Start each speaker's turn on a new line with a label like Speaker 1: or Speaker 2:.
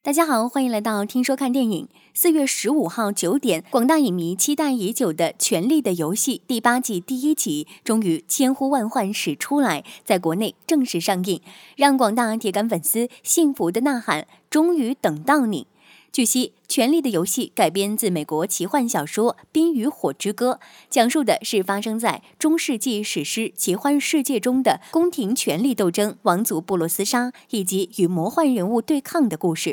Speaker 1: 大家好，欢迎来到听说看电影。4月15号9点，广大影迷期待已久的《权力的游戏》第8季第1集终于千呼万唤始出来，在国内正式上映，让广大铁杆粉丝幸福的呐喊：终于等到你！据悉，《权力的游戏》改编自美国奇幻小说《冰与火之歌》，讲述的是发生在中世纪史诗奇幻世界中的宫廷权力斗争、王族部落厮杀以及与魔幻人物对抗的故事。